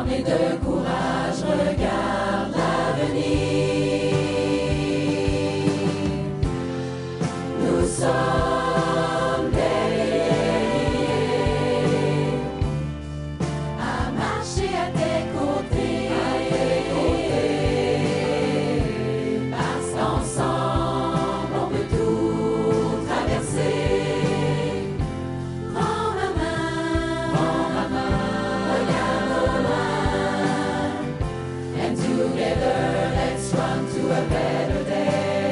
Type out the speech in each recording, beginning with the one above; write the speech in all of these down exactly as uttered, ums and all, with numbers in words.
Armé de courage, regarde l'avenir. Nous sommes des milliers à marcher à tes côtés, à tes côtés, parce qu'ensemble on peut tout traverser. Prends ma main, prends ma main, regarde au loin, and together let's run to a better day.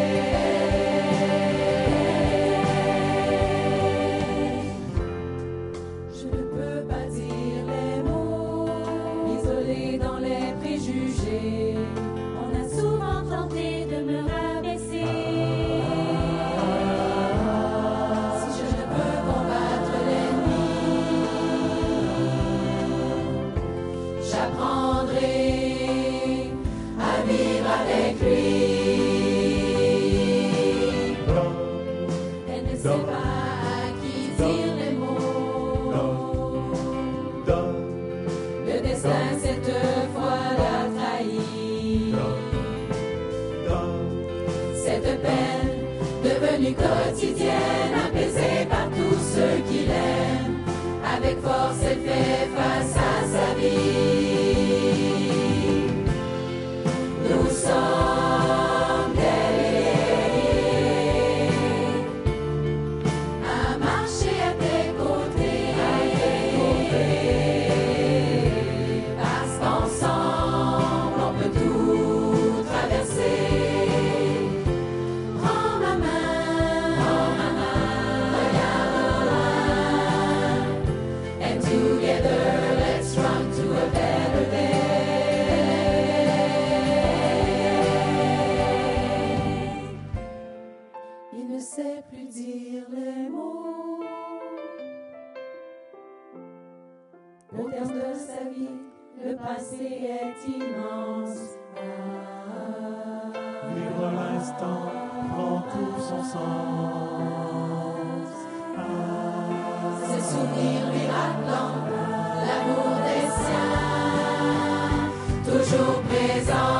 Je ne peux pas dire les mots, isolé dans les préjugés. On a souvent tenté de me rabaisser. Si je ne peux combattre l'ennemi, j'apprendrai à vivre avec lui. Elle ne sait pas à qui dire les mots. Le destin cette fois l'a trahi. Cette peine devenue quotidienne, apaisée par tous ceux qui l'aiment, avec force elle fait face à sa vie. Nous sommes des milliers à marcher à tes côtés, à tes côtés, parce qu'ensemble on peut tout traverser. Prends ma main, prends ma main, regarde au loin, and together let's run to a better day. Il ne sait plus dire les mots. Le terme de sa vie, le passé est immense. Ah, Vivre l'instant prend tout son sens. Ah, ses souvenirs lui rappelant l'amour des siens, toujours présent.